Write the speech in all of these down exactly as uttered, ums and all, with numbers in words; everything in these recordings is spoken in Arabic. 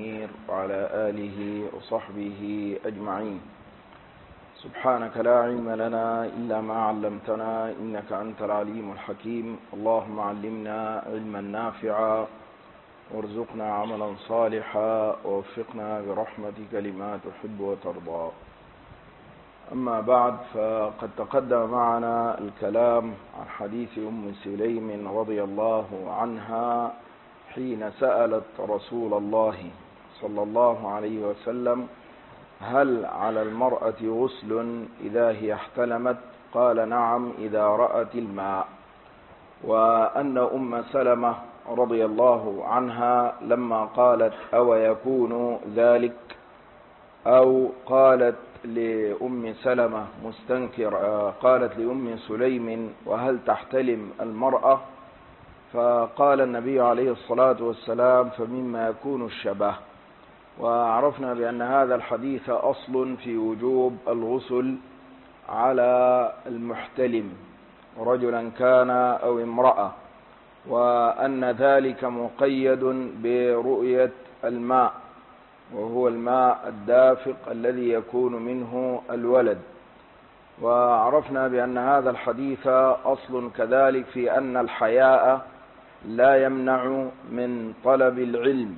المنير وعلى آله وصحبه أجمعين. سبحانك لا علم لنا إلا ما علمتنا إنك أنت العليم الحكيم. اللهم علمنا علما نافعا وارزقنا عملا صالحا ووفقنا برحمتك لما تحب وترضى. أما بعد، فقد تقدم معنا الكلام عن حديث أم سليم رضي الله عنها حين سألت رسول الله صلى الله عليه وسلم: هل على المرأة غسل إذا هي احتلمت؟ قال: نعم إذا رأت الماء. وأن أم سلمة رضي الله عنها لما قالت: أو يكون ذلك، أو قالت لأم سلمة مستنكر قالت لأم سليم: وهل تحتلم المرأة؟ فقال النبي عليه الصلاة والسلام: فمما يكون الشبه. وعرفنا بأن هذا الحديث أصل في وجوب الغسل على المحتلم رجلا كان أو امرأة، وأن ذلك مقيد برؤية الماء، وهو الماء الدافق الذي يكون منه الولد. وعرفنا بأن هذا الحديث أصل كذلك في أن الحياء لا يمنع من طلب العلم،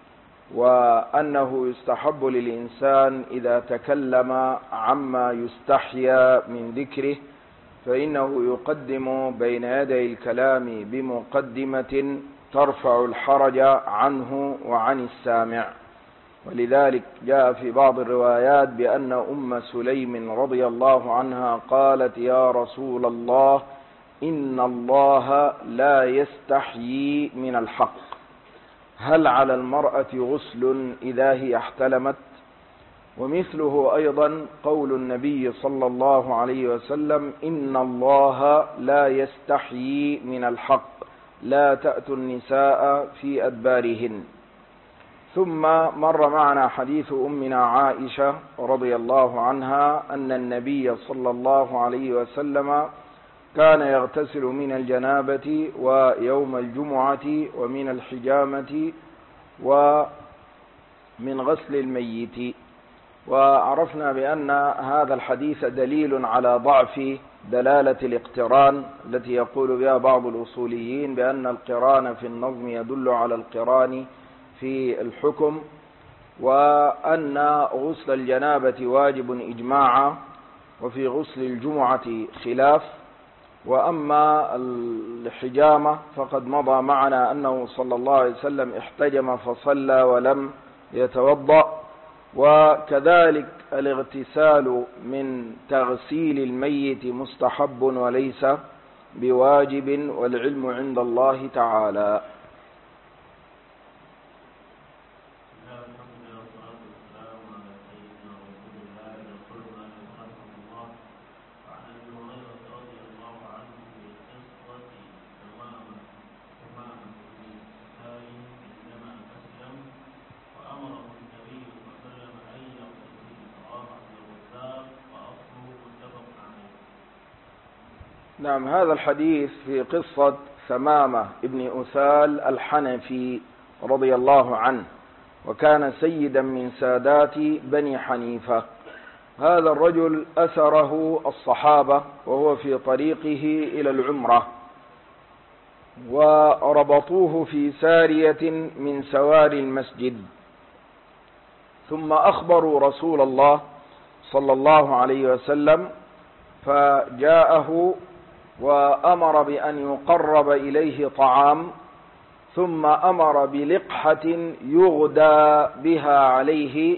وأنه يستحب للإنسان إذا تكلم عما يستحيا من ذكره فإنه يقدم بين يدي الكلام بمقدمة ترفع الحرج عنه وعن السامع. ولذلك جاء في بعض الروايات بأن أم سليم رضي الله عنها قالت: يا رسول الله، إن الله لا يستحيي من الحق، هل على المرأة غسل إذا هي احتلمت؟ ومثله أيضا قول النبي صلى الله عليه وسلم: إن الله لا يستحيي من الحق، لا تأتوا النساء في أدبارهن. ثم مر معنا حديث أمنا عائشة رضي الله عنها أن النبي صلى الله عليه وسلم كان يغتسل من الجنابة ويوم الجمعة ومن الحجامة ومن غسل الميت. وعرفنا بأن هذا الحديث دليل على ضعف دلالة الاقتران التي يقول بها بعض الأصوليين بأن القران في النظم يدل على القران في الحكم، وأن غسل الجنابة واجب إجماعا، وفي غسل الجمعة خلاف. وأما الحجامة فقد مضى معنا أنه صلى الله عليه وسلم احتجم فصلى ولم يتوضأ. وكذلك الاغتسال من تغسيل الميت مستحب وليس بواجب، والعلم عند الله تعالى. نعم، هذا الحديث في قصة ثمامة ابن أثال الحنفي رضي الله عنه، وكان سيدا من سادات بني حنيفة. هذا الرجل أثره الصحابة وهو في طريقه إلى العمرة، وربطوه في سارية من سواري المسجد، ثم أخبروا رسول الله صلى الله عليه وسلم، فجاءه وأمر بأن يقرب إليه طعام، ثم أمر بلقحة يغدى بها عليه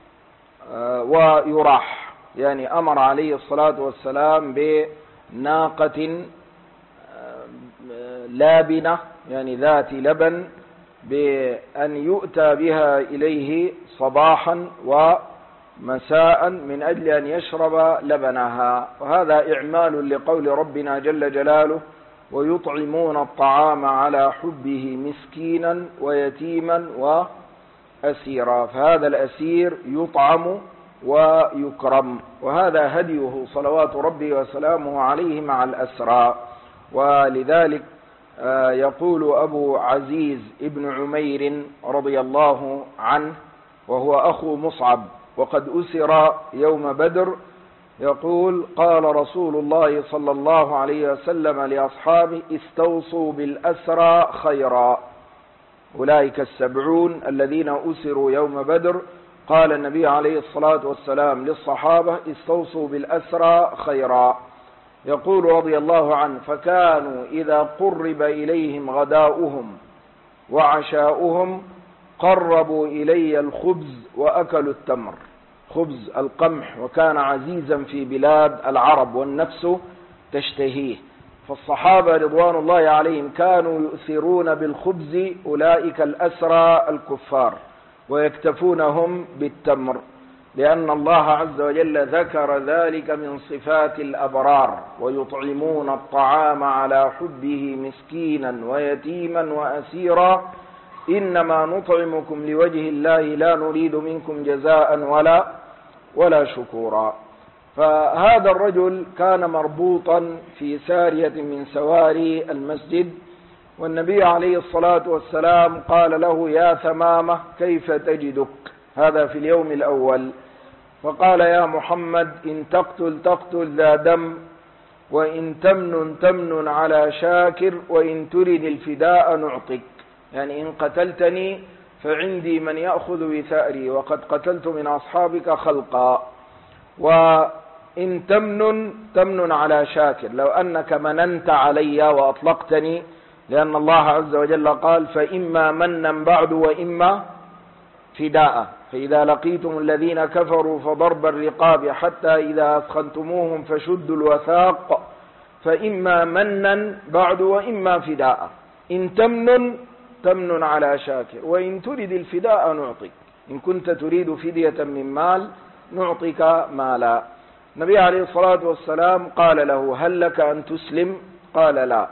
ويراح، يعني أمر عليه الصلاة والسلام بناقة لابنة، يعني ذات لبن، بأن يؤتى بها إليه صباحا ومساء من أجل أن يشرب لبنها. وهذا إعمال لقول ربنا جل جلاله: ويطعمون الطعام على حبه مسكينا ويتيما وأسيرا. فهذا الأسير يطعم ويكرم، وهذا هديه صلوات ربي وسلامه عليه مع الأسرى. ولذلك يقول أبو عزيز ابن عمير رضي الله عنه وهو أخو مصعب وقد أسر يوم بدر، يقول: قال رسول الله صلى الله عليه وسلم لأصحابه: استوصوا بالأسرى خيرا. أولئك السبعون الذين أسروا يوم بدر، قال النبي عليه الصلاة والسلام للصحابة: استوصوا بالأسرى خيرا. يقول رضي الله عنه: فكانوا إذا قرب إليهم غداؤهم وعشاؤهم قربوا إلي الخبز وأكلوا التمر، خبز القمح، وكان عزيزا في بلاد العرب والنفس تشتهيه. فالصحابة رضوان الله عليهم كانوا يؤثرون بالخبز أولئك الأسرى الكفار ويكتفونهم بالتمر، لأن الله عز وجل ذكر ذلك من صفات الأبرار: ويطعمون الطعام على حبه مسكينا ويتيما وأسيرا إنما نطعمكم لوجه الله لا نريد منكم جزاء ولا ولا شكورا. فهذا الرجل كان مربوطا في سارية من سواري المسجد، والنبي عليه الصلاة والسلام قال له: يا ثمامة كيف تجدك؟ هذا في اليوم الأول. فقال: يا محمد إن تقتل تقتل ذا دم، وإن تمن تمن على شاكر، وإن ترد الفداء نعطيك. يعني إن قتلتني فعندي من يأخذ بثأري، وقد قتلت من أصحابك خلقا. وإن تمن تمن على شاكر، لو أنك مننت علي وأطلقتني، لأن الله عز وجل قال: فإما منا بعد وإما فداء، فإذا لقيتم الذين كفروا فضرب الرقاب حتى إذا أثخنتموهم فشدوا الوثاق، فإما منا بعد وإما فداء. إن تمن تمن على شاكر، وإن تريد الفداء نعطيك. إن كنت تريد فدية من مال نعطيك مالا. النبي عليه الصلاة والسلام قال له: هل لك أن تسلم؟ قال: لا.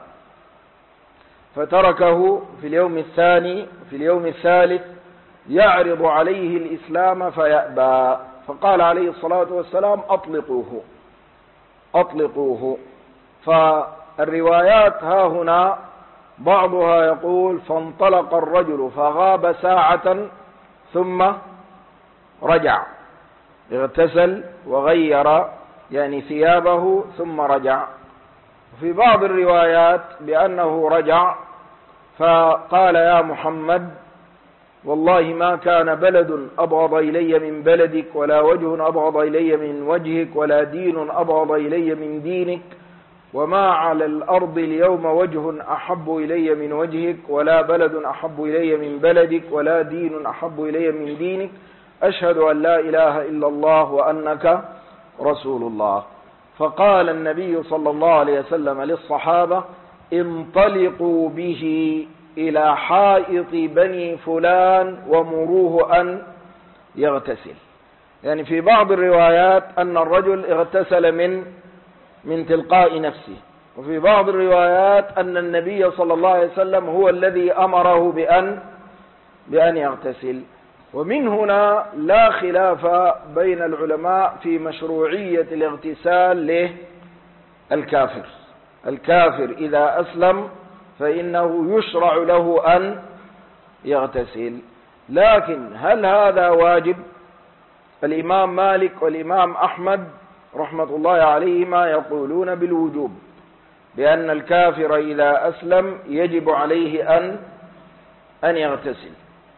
فتركه. في اليوم الثاني في اليوم الثالث يعرض عليه الإسلام فيأبى، فقال عليه الصلاة والسلام: أطلقوه أطلقوه. فالروايات ها هنا بعضها يقول: فانطلق الرجل فغاب ساعة ثم رجع، اغتسل وغير يعني ثيابه ثم رجع. في بعض الروايات بأنه رجع فقال: يا محمد والله ما كان بلد أبغض إلي من بلدك، ولا وجه أبغض إلي من وجهك، ولا دين أبغض إلي من دينك، وما على الأرض اليوم وجه أحب إلي من وجهك، ولا بلد أحب إلي من بلدك، ولا دين أحب إلي من دينك، أشهد أن لا إله إلا الله وأنك رسول الله. فقال النبي صلى الله عليه وسلم للصحابة: انطلقوا به إلى حائط بني فلان ومروه أن يغتسل. يعني في بعض الروايات أن الرجل اغتسل من من تلقاء نفسه، وفي بعض الروايات أن النبي صلى الله عليه وسلم هو الذي أمره بأن بأن يغتسل. ومن هنا لا خلاف بين العلماء في مشروعية الاغتسال للكافر. الكافر إذا أسلم فإنه يشرع له أن يغتسل، لكن هل هذا واجب؟ الإمام مالك والإمام أحمد رحمة الله عليهما يقولون بالوجوب، بأن الكافر إذا أسلم يجب عليه أن أن يغتسل.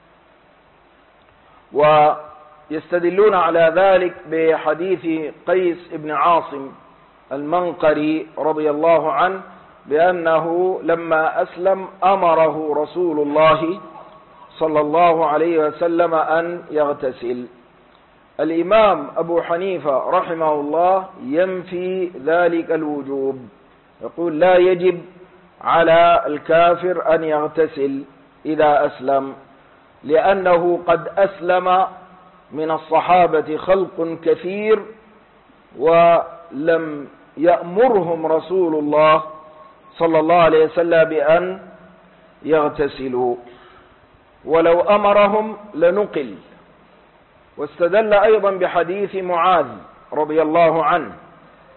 ويستدلون على ذلك بحديث قيس بن عاصم المنقري رضي الله عنه بأنه لما أسلم أمره رسول الله صلى الله عليه وسلم أن يغتسل. الإمام أبو حنيفة رحمه الله ينفي ذلك الوجوب، يقول: لا يجب على الكافر أن يغتسل إذا أسلم، لأنه قد أسلم من الصحابة خلق كثير ولم يأمرهم رسول الله صلى الله عليه وسلم بأن يغتسلوا، ولو أمرهم لنقل. واستدل أيضا بحديث معاذ رضي الله عنه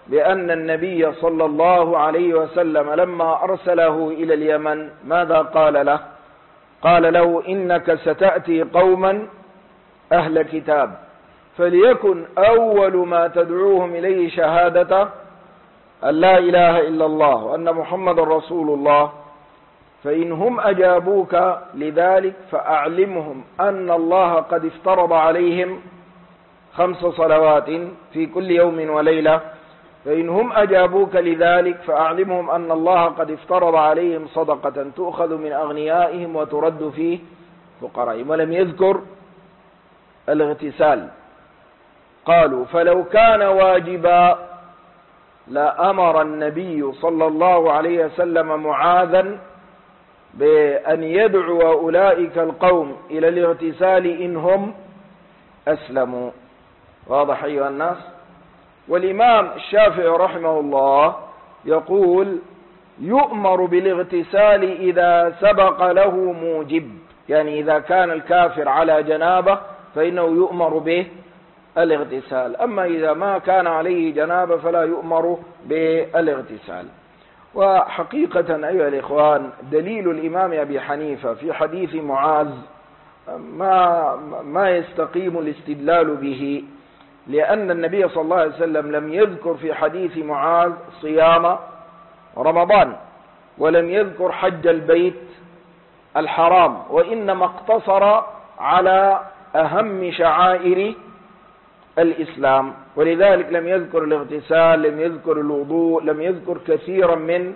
بأن النبي صلى الله عليه وسلم لما أرسله إلى اليمن ماذا قال له؟ قال له: إنك ستأتي قوما أهل كتاب، فليكن أول ما تدعوهم إليه شهادة أن لا إله إلا الله وأن محمد رسول الله، فإن هم أجابوك لذلك فأعلمهم أن الله قد افترض عليهم خمس صلوات في كل يوم وليلة، فإن هم أجابوك لذلك فأعلمهم أن الله قد افترض عليهم صدقة تؤخذ من أغنيائهم وترد في فقرائهم. ولم يذكر الاغتسال. قالوا: فلو كان واجبا لأمر النبي صلى الله عليه وسلم معاذا بأن يدعو أولئك القوم إلى الاغتسال إن هم أسلموا. واضح أيها الناس؟ والإمام الشافعي رحمه الله يقول: يؤمر بالاغتسال إذا سبق له موجب، يعني إذا كان الكافر على جنابه فإنه يؤمر به الاغتسال، أما إذا ما كان عليه جنابه فلا يؤمر بالاغتسال. وحقيقة أيها الإخوان دليل الإمام أبي حنيفة في حديث معاذ ما ما يستقيم الاستدلال به، لأن النبي صلى الله عليه وسلم لم يذكر في حديث معاذ صيام رمضان، ولم يذكر حج البيت الحرام، وإنما اقتصر على أهم شعائر الإسلام، ولذلك لم يذكر الاغتسال، لم يذكر الوضوء، لم يذكر كثيرا من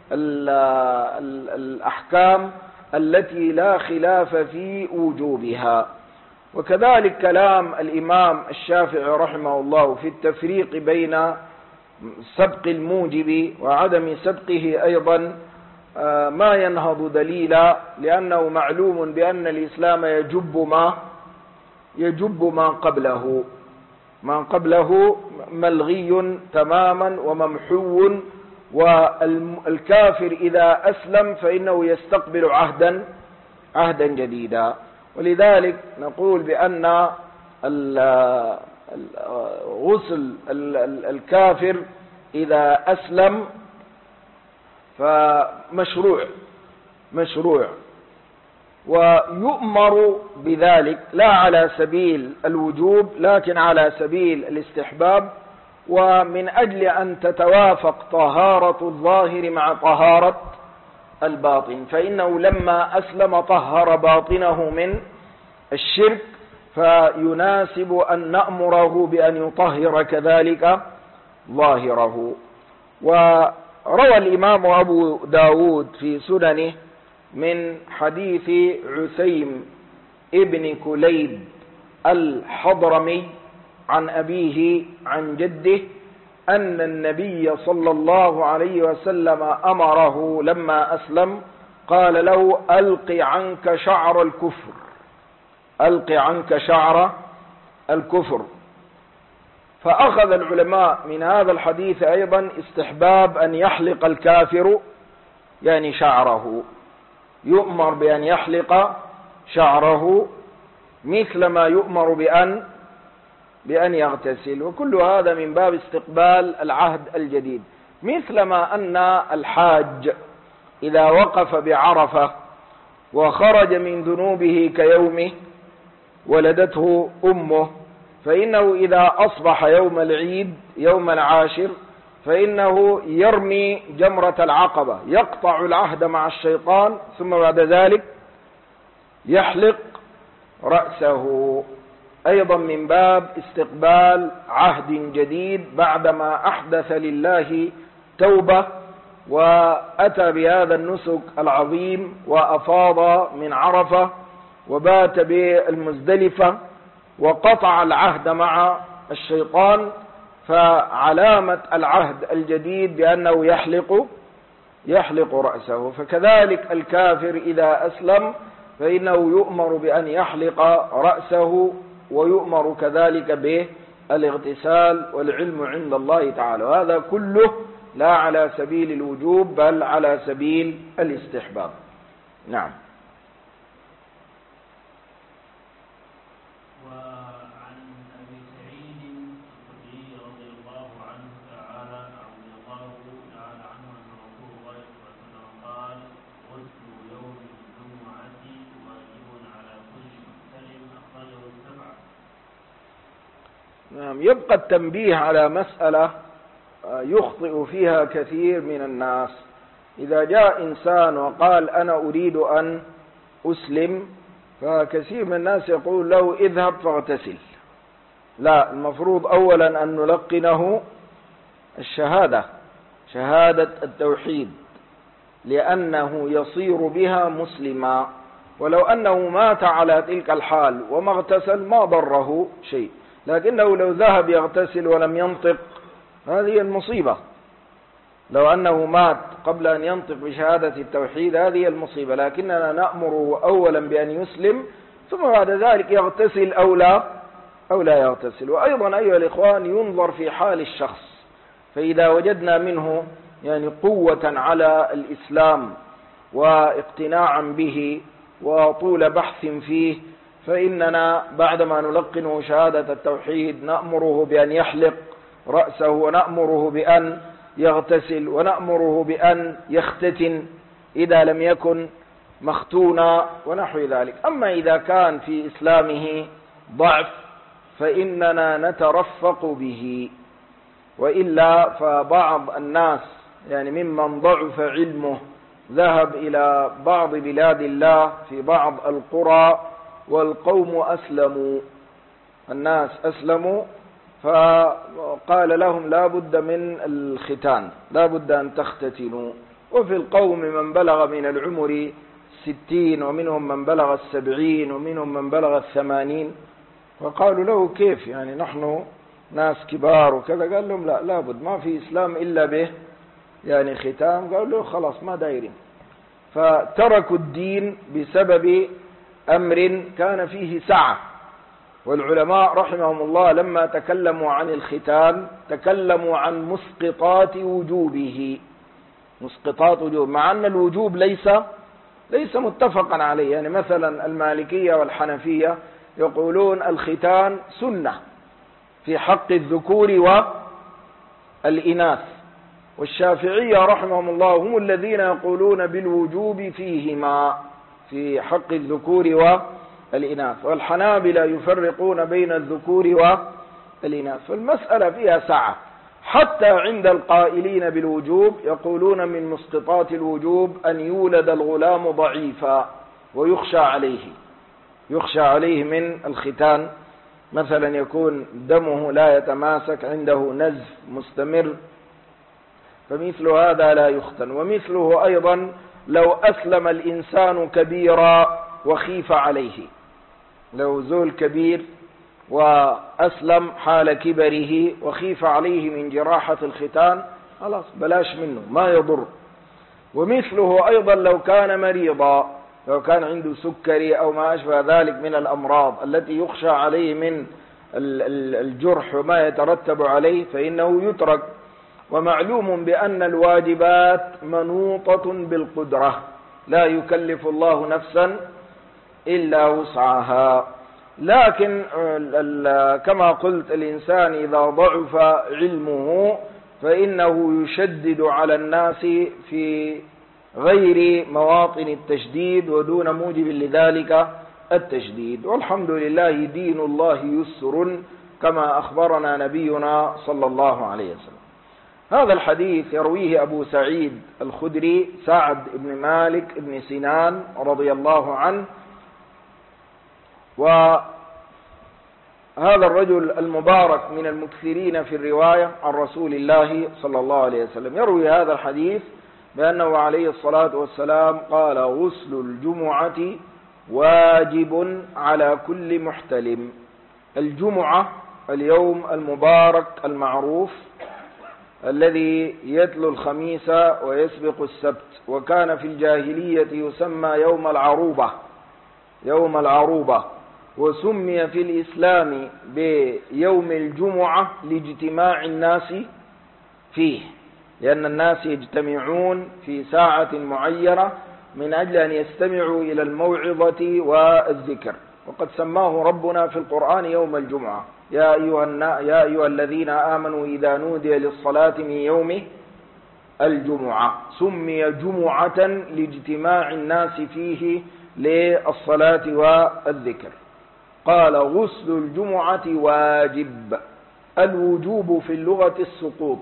الأحكام التي لا خلاف في وجوبها. وكذلك كلام الإمام الشافعي رحمه الله في التفريق بين سبق الموجب وعدم سبقه أيضا ما ينهض دليلا، لأنه معلوم بأن الإسلام يجب ما يجب ما قبله، ما قبله ملغي تماما وممحو، والكافر إذا أسلم فإنه يستقبل عهدا عهدا جديدا. ولذلك نقول بأن غسل الكافر إذا أسلم فمشروع مشروع ويؤمر بذلك، لا على سبيل الوجوب لكن على سبيل الاستحباب، ومن أجل أن تتوافق طهارة الظاهر مع طهارة الباطن، فإنه لما أسلم طهر باطنه من الشرك، فيناسب أن نأمره بأن يطهر كذلك ظاهره. وروى الإمام أبو داود في سننه من حديث عثيم ابن كليب الحضرمي عن أبيه عن جده أن النبي صلى الله عليه وسلم أمره لما أسلم قال له: ألق عنك شعر الكفر، ألق عنك شعر الكفر. فأخذ العلماء من هذا الحديث أيضا استحباب أن يحلق الكافر يعني شعره، يؤمر بأن يحلق شعره مثل ما يؤمر بأن بأن يغتسل، وكل هذا من باب استقبال العهد الجديد، مثلما أن الحاج إذا وقف بعرفة وخرج من ذنوبه كيومه ولدته أمه، فإنه إذا أصبح يوم العيد يوم العاشر فإنه يرمي جمرة العقبة، يقطع العهد مع الشيطان، ثم بعد ذلك يحلق رأسه، أيضا من باب استقبال عهد جديد بعدما أحدث لله توبة وأتى بهذا النسك العظيم وأفاض من عرفة وبات بالمزدلفة وقطع العهد مع الشيطان، فعلامة العهد الجديد بأنه يحلق يحلق رأسه. فكذلك الكافر إذا أسلم فإنه يؤمر بأن يحلق رأسه، ويؤمر كذلك بالاغتسال، والعلم عند الله تعالى، وهذا كله لا على سبيل الوجوب بل على سبيل الاستحباب. نعم. وعن أبي سعيد الخدري رضي الله عنه تعالى يبقى التنبيه على مسألة يخطئ فيها كثير من الناس. إذا جاء إنسان وقال أنا أريد أن أسلم، فكثير من الناس يقول له اذهب فاغتسل. لا، المفروض أولا أن نلقنه الشهادة، شهادة التوحيد، لأنه يصير بها مسلما. ولو أنه مات على تلك الحال وما اغتسل ما ضره شيء، لكنه لو ذهب يغتسل ولم ينطق هذه المصيبة. لو أنه مات قبل أن ينطق بشهادة التوحيد هذه المصيبة. لكننا نأمره أولا بأن يسلم، ثم بعد ذلك يغتسل أو لا أو لا يغتسل. وأيضا أيها الإخوان ينظر في حال الشخص، فإذا وجدنا منه يعني قوة على الإسلام واقتناعا به وطول بحث فيه، فإننا بعدما نلقنه شهادة التوحيد نأمره بأن يحلق رأسه، ونأمره بأن يغتسل، ونأمره بأن يختتن إذا لم يكن مختونا ونحو ذلك. أما إذا كان في إسلامه ضعف فإننا نترفق به. وإلا فبعض الناس يعني ممن ضعف علمه ذهب إلى بعض بلاد الله في بعض القرى والقوم أسلموا، الناس أسلموا، فقال لهم لا بد من الختان، لا بد أن تختتنوا. وفي القوم من بلغ من العمر ستين، ومنهم من بلغ السبعين، ومنهم من بلغ الثمانين، فقالوا له كيف يعني نحن ناس كبار وكذا؟ قال لهم لا، لا بد، ما في إسلام إلا به يعني ختام. قالوا له خلاص ما دايرين، فتركوا الدين بسبب أمر كان فيه سعة. والعلماء رحمهم الله لما تكلموا عن الختان تكلموا عن مسقطات وجوبه، مسقطات وجوب، مع أن الوجوب ليس ليس متفقا عليه. يعني مثلا المالكية والحنفية يقولون الختان سنة في حق الذكور والإناث، والشافعية رحمهم الله هم الذين يقولون بالوجوب فيهما في حق الذكور والإناث، والحنابلة يفرقون بين الذكور والإناث. فالمسألة فيها سعة. حتى عند القائلين بالوجوب يقولون من مسقطات الوجوب أن يولد الغلام ضعيفا ويخشى عليه، يخشى عليه من الختان، مثلا يكون دمه لا يتماسك، عنده نزف مستمر، فمثل هذا لا يختن. ومثله أيضا لو أسلم الإنسان كبيرا وخيف عليه، لو زول كبير وأسلم حال كبره وخيف عليه من جراحة الختان خلاص بلاش منه، ما يضر. ومثله أيضا لو كان مريضا، لو كان عنده سكري أو ما أشبه ذلك من الأمراض التي يخشى عليه من الجرح وما يترتب عليه فإنه يترك. ومعلوم بأن الواجبات منوطة بالقدرة، لا يكلف الله نفسا إلا وسعها. لكن كما قلت الإنسان إذا ضعف علمه فإنه يشدد على الناس في غير مواطن التشديد ودون موجب لذلك التشديد. والحمد لله دين الله يسر كما أخبرنا نبينا صلى الله عليه وسلم. هذا الحديث يرويه أبو سعيد الخدري سعد بن مالك بن سنان رضي الله عنه. وهذا الرجل المبارك من المكثرين في الرواية عن رسول الله صلى الله عليه وسلم يروي هذا الحديث بأنه عليه الصلاة والسلام قال: غسل الجمعة واجب على كل محتلم. الجمعة اليوم المبارك المعروف الذي يتلو الخميس ويسبق السبت، وكان في الجاهلية يسمى يوم العروبة، يوم العروبة، وسمي في الإسلام بيوم الجمعة لاجتماع الناس فيه، لأن الناس يجتمعون في ساعة معينة من أجل أن يستمعوا إلى الموعظة والذكر. وقد سماه ربنا في القرآن يوم الجمعة: يا أيها, يا أيها الذين آمنوا إذا نودي للصلاة من يوم الجمعة. سمي جمعة لاجتماع الناس فيه للصلاة والذكر. قال: غسل الجمعة واجب، الوجوب في اللغة السقوط،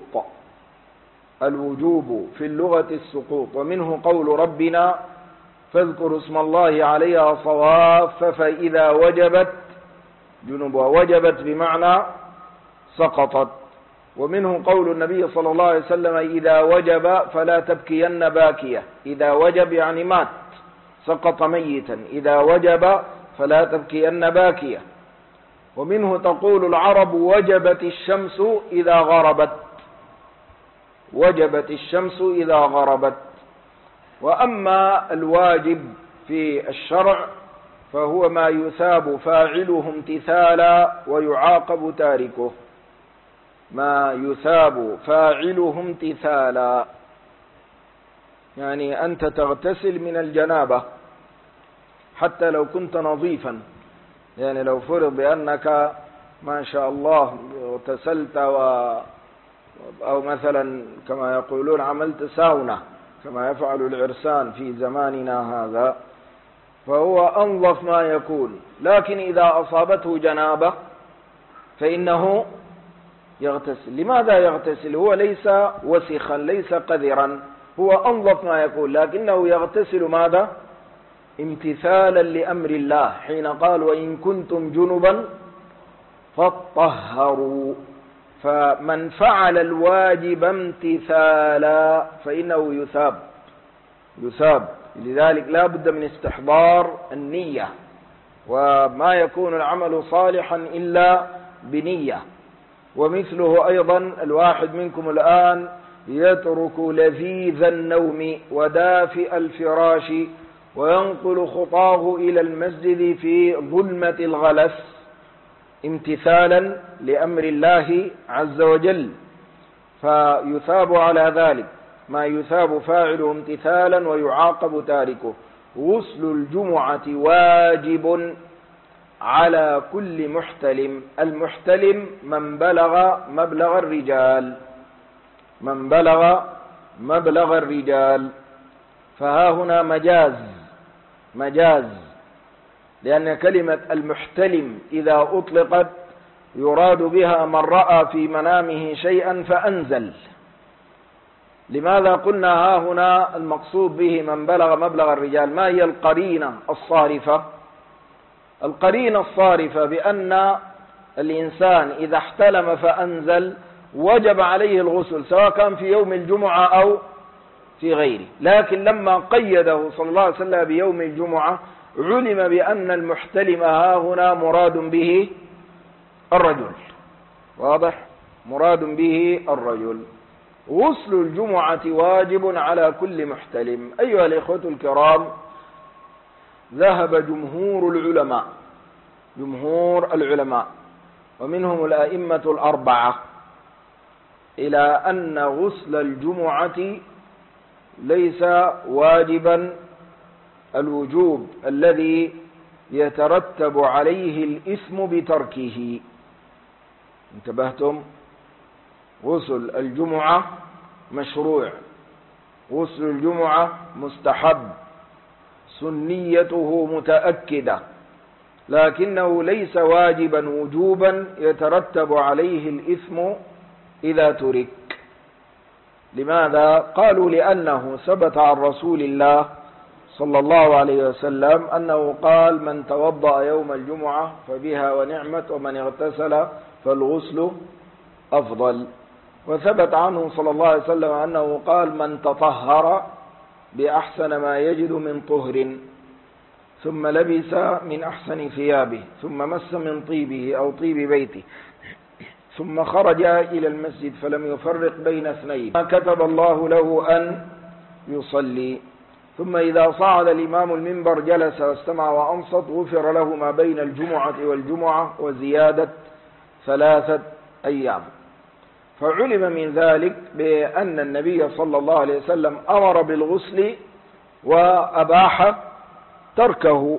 الوجوب في اللغة السقوط، ومنه قول ربنا فاذكروا اسم الله عليها صواف فإذا وجبت جنوبها، وجبت بمعنى سقطت. ومنه قول النبي صلى الله عليه وسلم إذا وجب فلا تبكين باكية، إذا وجب يعني مات سقط ميتا، إذا وجب فلا تبكين باكية. ومنه تقول العرب وجبت الشمس إذا غربت، وجبت الشمس إذا غربت. وأما الواجب في الشرع فهو ما يثاب فاعله امتثالا ويعاقب تاركه، ما يثاب فاعله امتثالا، يعني أنت تغتسل من الجنابة حتى لو كنت نظيفا، يعني لو فرض بأنك ما شاء الله اغتسلت و أو مثلا كما يقولون عملت ساونا كما يفعل العرسان في زماننا هذا، فهو أنظف ما يكون، لكن إذا أصابته جنابة فإنه يغتسل. لماذا يغتسل؟ هو ليس وسخا ليس قذرا، هو أنظف ما يكون، لكنه يغتسل ماذا؟ امتثالا لأمر الله، حين قال وإن كنتم جنبا فاطهروا. فمن فعل الواجب امتثالا فإنه يثاب يثاب لذلك لا بد من استحضار النية، وما يكون العمل صالحا إلا بنية. ومثله أيضا الواحد منكم الآن يترك لذيذ النوم ودافئ الفراش وينقل خطاه إلى المسجد في ظلمة الغلس امتثالا لأمر الله عز وجل، فيثاب على ذلك ما يثاب فاعله امتثالا ويعاقب تاركه. غسل الجمعة واجب على كل محتلم، المحتلم من بلغ مبلغ الرجال، من بلغ مبلغ الرجال. فها هنا مجاز مجاز لأن كلمة المحتلم إذا أطلقت يراد بها من رأى في منامه شيئا فأنزل. لماذا قلنا ها هنا المقصود به من بلغ مبلغ الرجال؟ ما هي القرينة الصارفة؟ القرينة الصارفة بأن الإنسان إذا احتلم فأنزل وجب عليه الغسل سواء كان في يوم الجمعة أو في غيره، لكن لما قيده صلى الله عليه وسلم بيوم الجمعة علم بأن المحتلم ها هنا مراد به الرجل، واضح؟ مراد به الرجل. غسل الجمعة واجب على كل محتلم. أيها الإخوة الكرام، ذهب جمهور العلماء جمهور العلماء ومنهم الأئمة الأربعة إلى أن غسل الجمعة ليس واجبا الوجوب الذي يترتب عليه الإثم بتركه. انتبهتم؟ غسل الجمعة مشروع، غسل الجمعة مستحب، سنيته متأكدة، لكنه ليس واجبا وجوبا يترتب عليه الإثم إذا ترك. لماذا؟ قالوا لأنه ثبت عن رسول الله صلى الله عليه وسلم أنه قال من توضأ يوم الجمعة فبها ونعمت ومن اغتسل فالغسل أفضل. وثبت عنه صلى الله عليه وسلم أنه قال من تطهر بأحسن ما يجد من طهر ثم لبس من أحسن ثيابه ثم مس من طيبه أو طيب بيته ثم خرج إلى المسجد فلم يفرق بين اثنين ما كتب الله له أن يصلي، ثم إذا صعد الإمام المنبر جلس واستمع وأنصت غفر له ما بين الجمعة والجمعة وزيادة ثلاثة أيام. فعلم من ذلك بأن النبي صلى الله عليه وسلم أمر بالغسل وأباح تركه،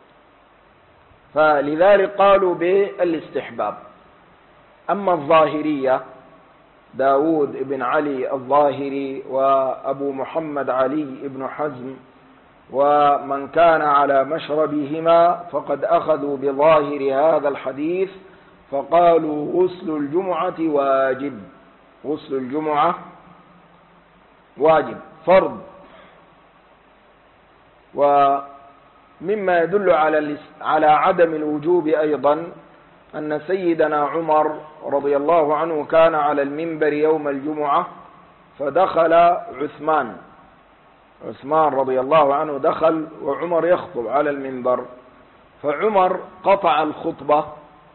فلذلك قالوا بالاستحباب. أما الظاهرية داود بن علي الظاهري وأبو محمد علي بن حزم ومن كان على مشربهما فقد أخذوا بظاهر هذا الحديث فقالوا غسل الجمعة واجب، غسل الجمعة واجب فرض. ومما يدل على على عدم الوجوب أيضا أن سيدنا عمر رضي الله عنه كان على المنبر يوم الجمعة، فدخل عثمان عثمان رضي الله عنه دخل وعمر يخطب على المنبر، فعمر قطع الخطبة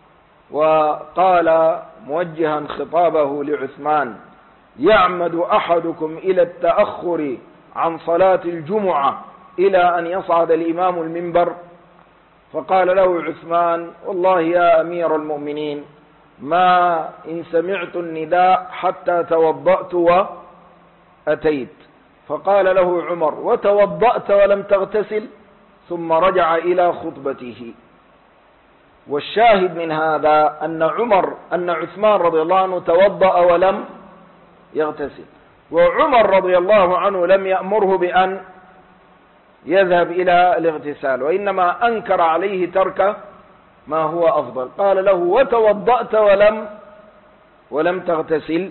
وقال موجها خطابه لعثمان: يعمد أحدكم إلى التأخر عن صلاة الجمعة إلى أن يصعد الإمام المنبر؟ فقال له عثمان: والله يا أمير المؤمنين ما إن سمعت النداء حتى توضأت وأتيت. فقال له عمر: وتوضأت ولم تغتسل؟ ثم رجع إلى خطبته. والشاهد من هذا أن عمر أن عثمان رضي الله عنه توضأ ولم يغتسل، وعمر رضي الله عنه لم يأمره بأن يذهب إلى الاغتسال، وإنما أنكر عليه ترك ما هو أفضل، قال له: وتوضأت ولم ولم تغتسل.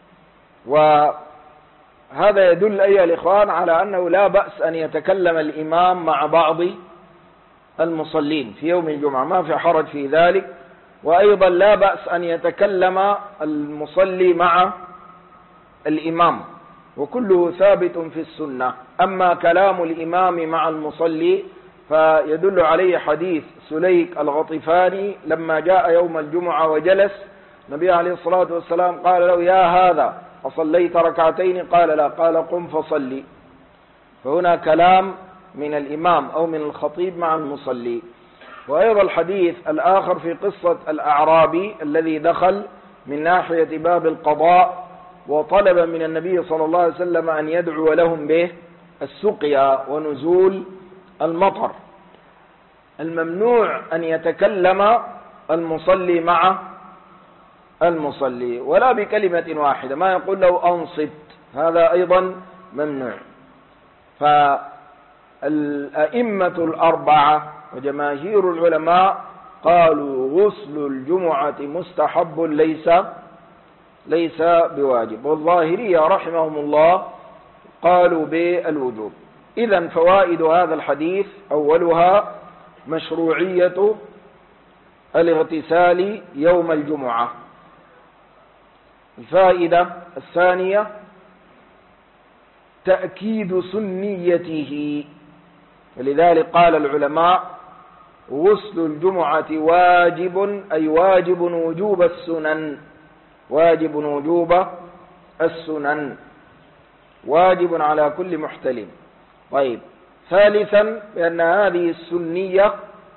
وهذا يدل أيها الإخوان على أنه لا بأس أن يتكلم الإمام مع بعض المصلين في يوم الجمعة، ما في حرج في ذلك. وأيضا لا بأس أن يتكلم المصلي مع الإمام، وكله ثابت في السنة. أما كلام الإمام مع المصلي فيدل عليه حديث سليك الغطفاني لما جاء يوم الجمعة وجلس، النبي عليه الصلاة والسلام قال له: يا هذا أصليت ركعتين؟ قال لا. قال: قم فصلي. فهنا كلام من الإمام أو من الخطيب مع المصلي. وأيضا الحديث الآخر في قصة الأعرابي الذي دخل من ناحية باب القضاء وطلب من النبي صلى الله عليه وسلم أن يدعو لهم به السقيا ونزول المطر. الممنوع أن يتكلم المصلي مع المصلي ولا بكلمة واحدة، ما يقول له أنصت، هذا أيضا ممنوع. فالأئمة الأربعة وجماهير العلماء قالوا غسل الجمعة مستحب ليس ليس بواجب، والظاهرية رحمهم الله قالوا بالوجوب. إذن فوائد هذا الحديث: أولها مشروعية الاغتسال يوم الجمعة. الفائدة الثانية تأكيد سنيته، ولذلك قال العلماء: غسل الجمعة واجب، أي واجب وجوب السنن، واجب وجوب السنن، واجب على كل محتلم. طيب، ثالثا بأن هذه السنية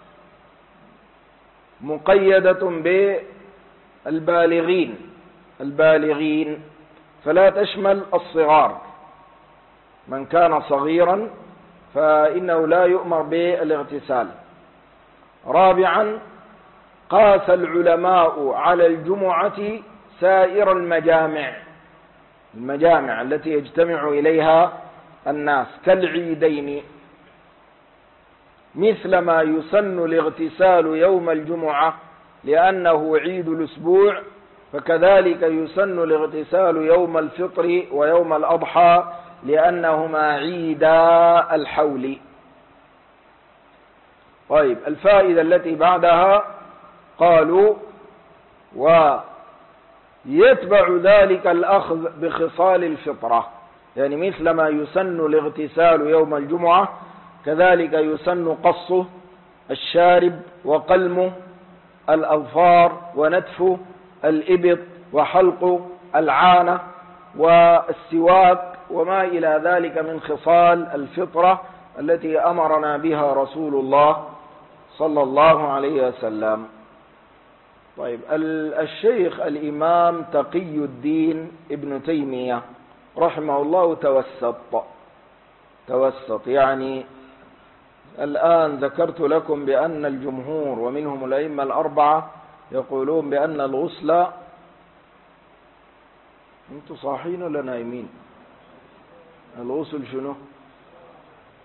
مقيدة بالبالغين البالغين فلا تشمل الصغار. من كان صغيرا فإنه لا يؤمر بالاغتسال. رابعا قاس العلماء على الجمعة سائر المجامع المجامع التي يجتمع إليها الناس كالعيدين، مثل ما يسن الاغتسال يوم الجمعة لأنه عيد الأسبوع، فكذلك يسن الاغتسال يوم الفطر ويوم الأضحى لأنهما عيدا الحول. طيب، الفائدة التي بعدها قالوا: ويتبع ذلك الأخذ بخصال الفطرة، يعني مثل ما يسن الاغتسال يوم الجمعة كذلك يسن قصه الشارب وقلم الأظفار ونتف الإبط وحلق العانة والسواك وما إلى ذلك من خصال الفطرة التي أمرنا بها رسول الله صلى الله عليه وسلم. طيب، الشيخ الإمام تقي الدين ابن تيمية رحمه الله توسط توسط يعني الآن ذكرت لكم بأن الجمهور ومنهم الأئمة الأربعة يقولون بأن الغسل، أنتم صاحين ولا نايمين؟ الغسل شنو؟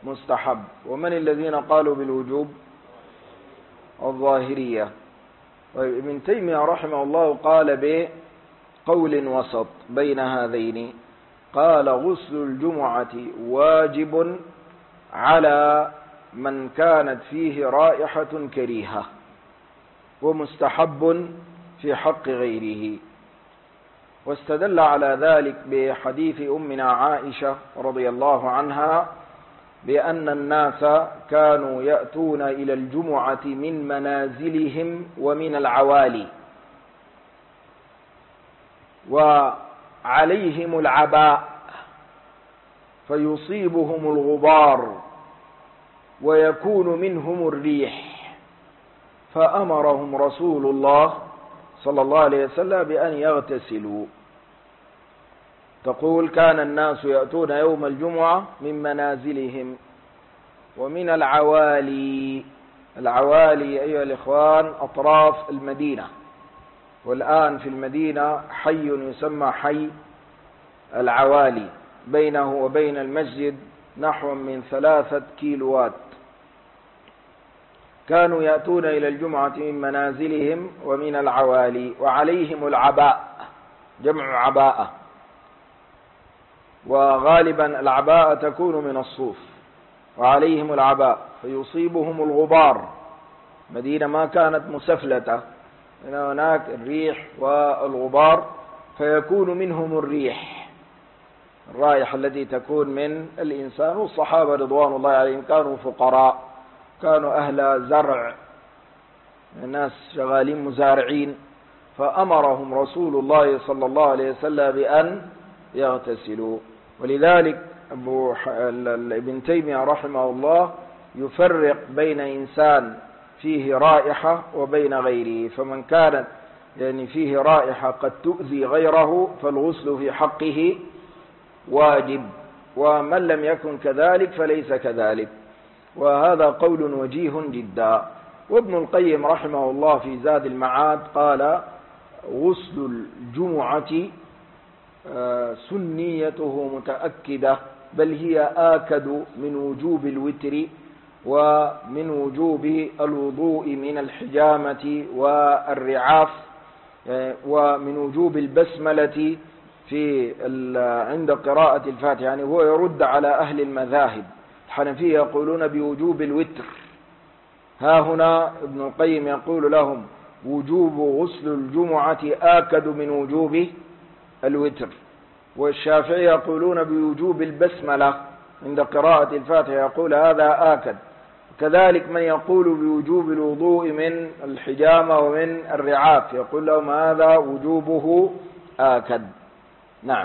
مستحب. ومن الذين قالوا بالوجوب؟ الظاهرية. ابن تيمية رحمه الله قال بقول وسط بين هذين، قال غسل الجمعة واجب على من كانت فيه رائحة كريهة، ومستحب في حق غيره. واستدل على ذلك بحديث أمنا عائشة رضي الله عنها بأن الناس كانوا يأتون إلى الجمعة من منازلهم ومن العوالي، وعليهم العباء فيصيبهم الغبار ويكون منهم الريح، فأمرهم رسول الله صلى الله عليه وسلم بأن يغتسلوا. تقول كان الناس يأتون يوم الجمعة من منازلهم ومن العوالي. العوالي أيها الإخوان أطراف المدينة، والآن في المدينة حي يسمى حي العوالي، بينه وبين المسجد نحو من ثلاثة كيلوات. كانوا يأتون إلى الجمعة من منازلهم ومن العوالي، وعليهم العباء، جمع عباءة، وغالبا العباءة تكون من الصوف، وعليهم العباء فيصيبهم الغبار. مدينة ما كانت مسفلتة، هناك الريح والغبار، فيكون منهم الريح، الرائحة التي تكون من الإنسان. والصحابة رضوان الله عليهم كانوا فقراء، كانوا أهل زرع، الناس شغالين مزارعين، فأمرهم رسول الله صلى الله عليه وسلم بأن يغتسلوا. ولذلك أبو ابن تيمية رحمه الله يفرق بين إنسان فيه رائحة وبين غيره، فمن كانت يعني فيه رائحة قد تؤذي غيره فالغسل في حقه واجب، ومن لم يكن كذلك فليس كذلك، وهذا قول وجيه جدا. وابن القيم رحمه الله في زاد المعاد قال غسل الجمعة سنيته متأكدة، بل هي آكد من وجوب الوتر ومن وجوب الوضوء من الحجامة والرعاف، ومن وجوب البسملة في عند قراءة الفاتحة. يعني هو يرد على أهل المذاهب. الحنفية يقولون بوجوب الوتر، ها هنا ابن القيم يقول لهم وجوب غسل الجمعة آكد من وجوب الوتر. والشافعي يقولون بوجوب البسملة عند قراءة الفاتحة، يقول هذا آكد. كذلك من يقول بوجوب الوضوء من الحجامة ومن الرعاف يقول لهم هذا وجوبه آكد. نعم.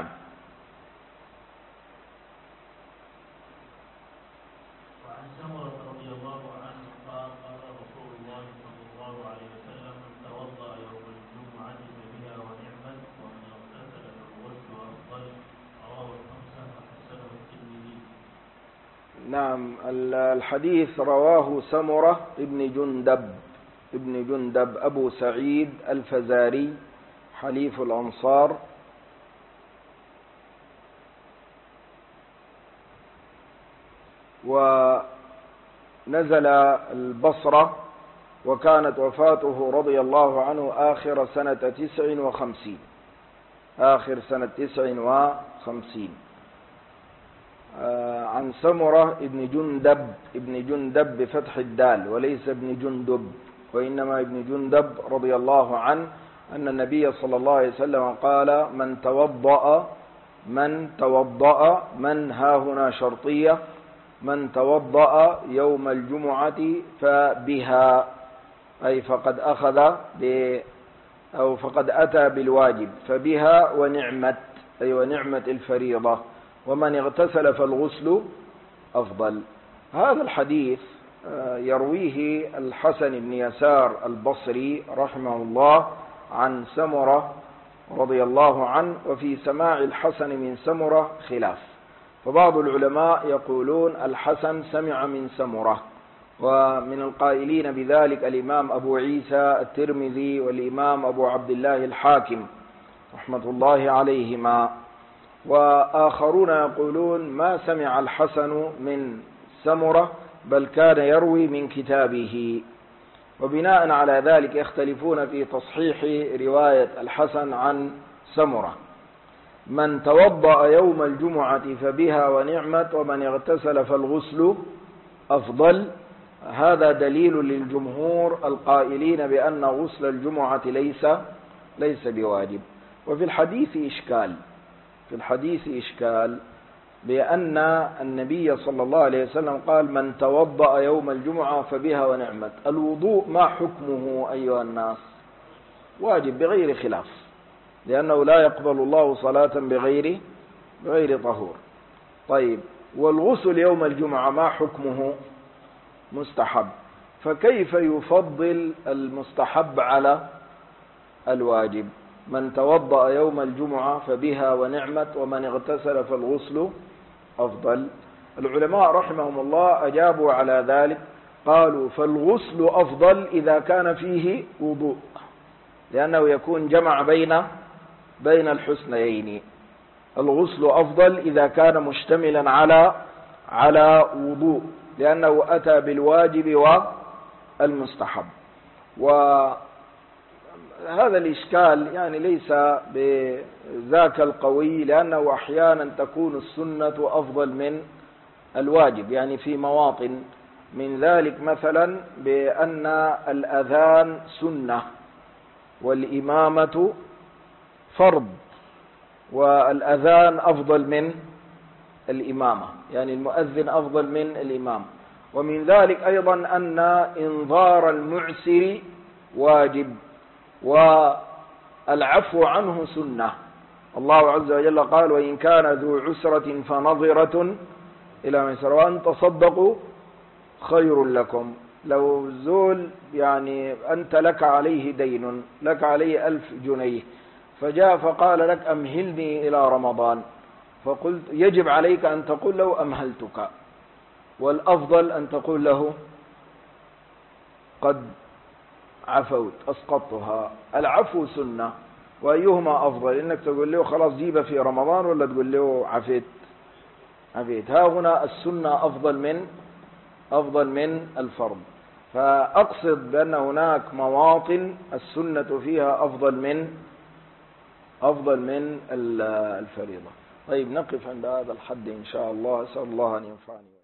نعم. الحديث رواه سمرة ابن جندب ابن جندب أبو سعيد الفزاري حليف الأنصار، ونزل البصرة، وكانت وفاته رضي الله عنه آخر سنة تسع وخمسين آخر سنة تسع وخمسين عن سمرة ابن جندب ابن جندب بفتح الدال وليس ابن جندب، وإنما ابن جندب رضي الله عنه أن النبي صلى الله عليه وسلم قال من توضأ من توضأ من ها هنا شرطية، من توضأ يوم الجمعة فبها، أي فقد أخذ ب أو فقد أتى بالواجب، فبها ونعمت، أي ونعمة الفريضة، ومن اغتسل فالغسل أفضل. هذا الحديث يرويه الحسن بن يسار البصري رحمه الله عن سمرة رضي الله عنه، وفي سماع الحسن من سمرة خلاف، فبعض العلماء يقولون الحسن سمع من سمرة، ومن القائلين بذلك الإمام أبو عيسى الترمذي والإمام أبو عبد الله الحاكم رحمة الله عليهما، وآخرون يقولون ما سمع الحسن من سمرة بل كان يروي من كتابه. وبناء على ذلك يختلفون في تصحيح رواية الحسن عن سمرة: من توضأ يوم الجمعة فبها ونعمت، ومن اغتسل فالغسل أفضل. هذا دليل للجمهور القائلين بأن غسل الجمعة ليس ليس بواجب. وفي الحديث إشكال في الحديث إشكال بأن النبي صلى الله عليه وسلم قال: من توضأ يوم الجمعة فبها ونعمت. الوضوء ما حكمه أيها الناس؟ واجب بغير خلاف، لأنه لا يقبل الله صلاة بغير بغير طهور. طيب، والغسل يوم الجمعة ما حكمه؟ مستحب. فكيف يفضل المستحب على الواجب؟ من توضأ يوم الجمعة فبها ونعمت، ومن اغتسل فالغسل أفضل. العلماء رحمهم الله أجابوا على ذلك، قالوا: فالغسل أفضل إذا كان فيه وضوء، لأنه يكون جمع بين بين الحسنيين. الغسل أفضل إذا كان مشتملا على على وضوء، لأنه أتى بالواجب والمستحب. وهذا الإشكال يعني ليس بذاك القوي، لأنه أحيانا تكون السنة أفضل من الواجب، يعني في مواطن من ذلك، مثلا بأن الأذان سنة والإمامة فرض، والأذان أفضل من الإمامة، يعني المؤذن أفضل من الإمام. ومن ذلك أيضا أن إنظار المعسر واجب، والعفو عنه سنة. الله عز وجل قال: وإن كان ذو عسرة فنظرة إلى ميسرة وأن تصدقوا خير لكم. لو زول يعني أنت لك عليه دين، لك عليه ألف جنيه، فجاء فقال لك: أمهلني إلى رمضان، فقلت يجب عليك أن تقول له: أمهلتك، والأفضل أن تقول له: قد عفوت، أسقطتها. العفو سنة، وأيهما أفضل؟ إنك تقول له خلاص جيبه في رمضان، ولا تقول له عفيت عفيت؟ ها هنا السنة أفضل من أفضل من الفرض. فأقصد بأن هناك مواطن السنة فيها أفضل من أفضل من الفريضة. طيب، نقف عند هذا الحد إن شاء الله. أسأل الله أن ينفعني.